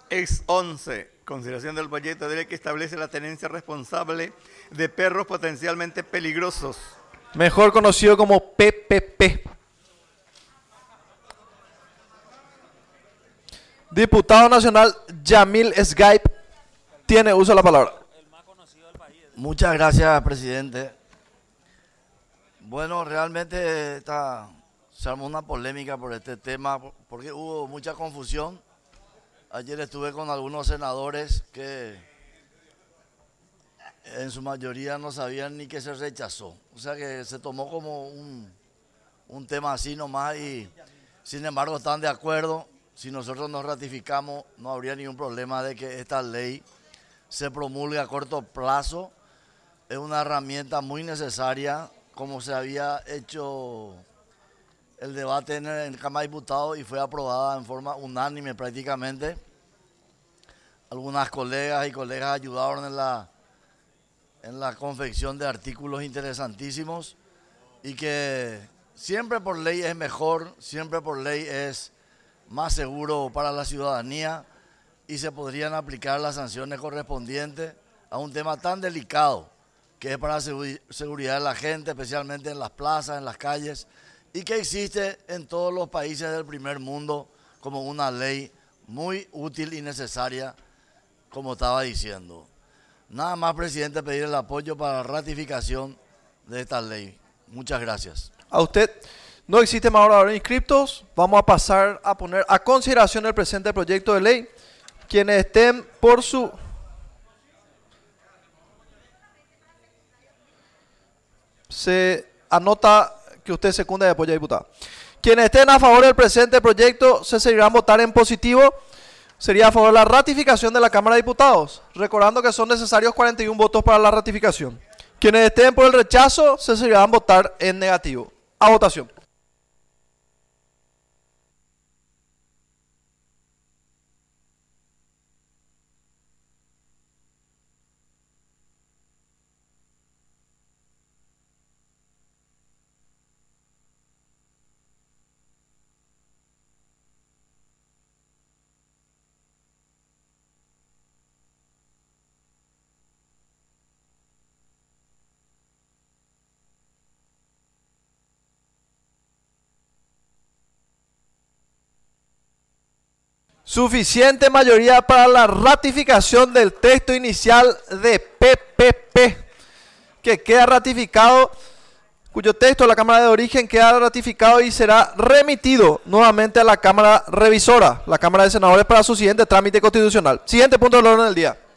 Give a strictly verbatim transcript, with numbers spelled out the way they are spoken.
Ex once. Consideración del proyecto de ley que establece la tenencia responsable de perros potencialmente peligrosos. Mejor conocido como P P P. Diputado Nacional Yamil Skype tiene uso de la palabra. Muchas gracias, presidente. Bueno, realmente está, se armó una polémica por este tema porque hubo mucha confusión. Ayer estuve con algunos senadores que en su mayoría no sabían ni que se rechazó. O sea que se tomó como un, un tema así nomás y sin embargo están de acuerdo. Si nosotros nos ratificamos no habría ningún problema de que esta ley se promulgue a corto plazo. Es una herramienta muy necesaria, como se había hecho el debate en la Cámara de Diputados y fue aprobada en forma unánime prácticamente. Algunas colegas y colegas ayudaron en la, en la confección de artículos interesantísimos y que siempre por ley es mejor, siempre por ley es más seguro para la ciudadanía y se podrían aplicar las sanciones correspondientes a un tema tan delicado que es para la seguridad de la gente, especialmente en las plazas, en las calles, y que existe en todos los países del primer mundo como una ley muy útil y necesaria, como estaba diciendo. Nada más, presidente, pedir el apoyo para la ratificación de esta ley. Muchas gracias. A usted. No existen más oradores inscriptos. Vamos a pasar a poner a consideración el presente proyecto de ley. Quienes estén por su... Se anota que usted secunda y apoya, diputado. Quienes estén a favor del presente proyecto se seguirán votar en positivo. Sería a favor de la ratificación de la Cámara de Diputados, recordando que son necesarios cuarenta y uno votos para la ratificación. Quienes estén por el rechazo se seguirán votar en negativo. A votación. Suficiente mayoría para la ratificación del texto inicial de P P P, que queda ratificado, cuyo texto de la Cámara de Origen queda ratificado y será remitido nuevamente a la Cámara Revisora, la Cámara de Senadores, para su siguiente trámite constitucional. Siguiente punto del orden del día.